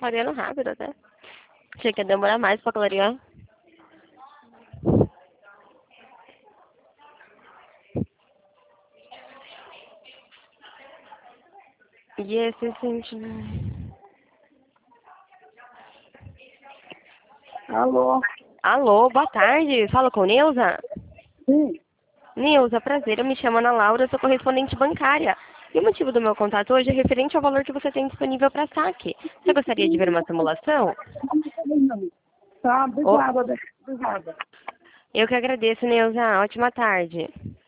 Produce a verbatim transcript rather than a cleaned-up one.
clareando rápido até. Achei que ia demorar mais pra clarear. E esse sentimento... Alô? Alô, boa tarde. Fala com Neuza? Sim. Neuza, prazer. Eu me chamo Ana Laura, sou correspondente bancária. E o motivo do meu contato hoje é referente ao valor que você tem disponível para saque. Você gostaria de ver uma simulação? Tá, Oh, obrigada, obrigada. eu que agradeço, Neuza. Ótima tarde.